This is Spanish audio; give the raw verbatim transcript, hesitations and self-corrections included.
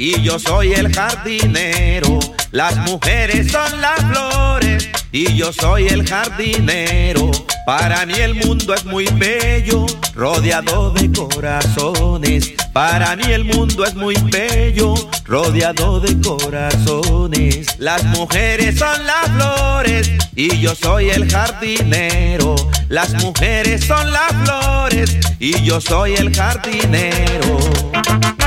y yo soy el jardinero. Las mujeres son las flores y yo soy el jardinero. Para mí el mundo es muy bello, rodeado de corazones. Para mí el mundo es muy bello, rodeado de corazones. Las mujeres son las flores y yo soy el jardinero. Las mujeres son las flores y yo soy el jardinero.